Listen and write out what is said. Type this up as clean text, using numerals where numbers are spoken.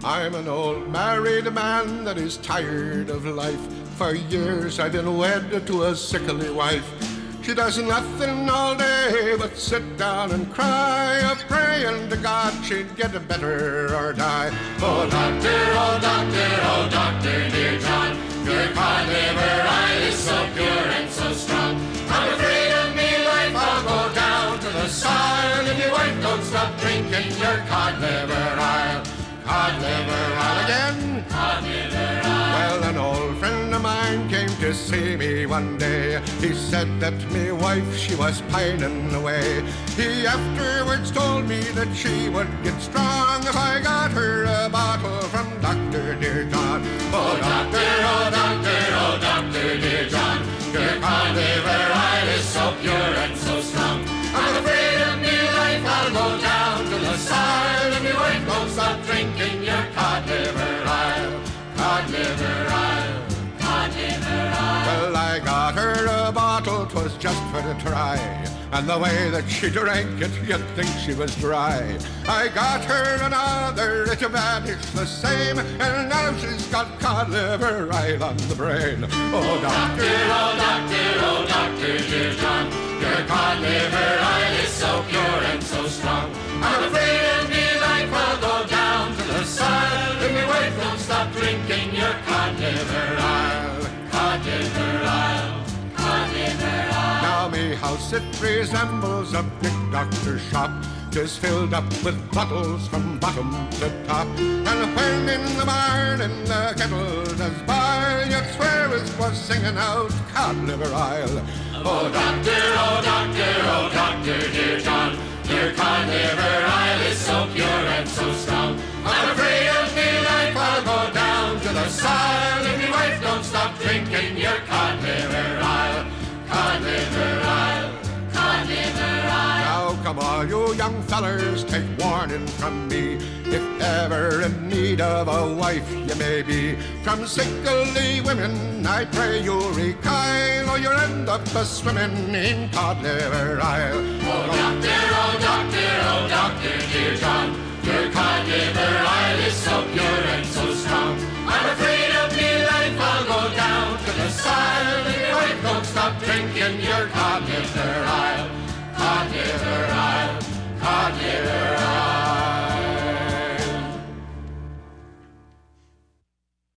I'm an old married man that is tired of life. For years I've been wed to a sickly wife. She does nothing all day but sit down and cry, a-praying to God she'd get better or die. Oh doctor, oh doctor, oh doctor, dear John, your cod liver oil is so pure and so strong. I'm afraid of me life, I'll go down to the soil if your wife don't stop drinking your cod liver oil. Cod liver oil again? Cod liver oil. Well, an old friend of mine came to see me one day. He said that me wife, she was pining away. He afterwards told me that she would get strong if I got her a bottle from Dr. Dear John. Oh doctor, oh doctor, oh doctor, dear John, your cod liver oil is so pure and so strong. I'm afraid of me life, I'll go down to the soil if your wife don't stop drinking your cod liver oil. Cod liver oil, cod liver oil. Well, I got her a bottle, 'twas just for to try, and the way that she drank it, you'd think she was dry. I got her another, it vanished the same, and now she's got cod liver oil on the brain. Oh doctor, oh doctor, oh doctor, dear John, your cod liver oil is so pure and so strong. I'm afraid of me life, I'll go down to the soil if your wife don't stop drinking your cod liver oil. Cod liver oil, cod liver oil. Now me house it resembles a big doctor's shop, 'tis filled up with bottles from bottom to top. And when in the barn and the kettle does boil, you'd swear it was singing out cod liver oil. Oh doctor, oh doctor, oh doctor, dear John, your cod liver oil is so pure and so strong. I'm afraid of me life, I'll go down to the soil if your wife don't stop drinking your cod liver oil. Cod liver oil, cod liver oil. Now come all you young fellers, take warning from me. If ever in need of a wife you may be, from sickly women I pray you recoil, or you'll end up a-swimming in cod liver oil. Oh doctor, oh doctor, oh doctor, dear John, your cod liver oil is so pure and so strong. I'm afraid of me life, I'll go down to the soil if your wife don't stop drinking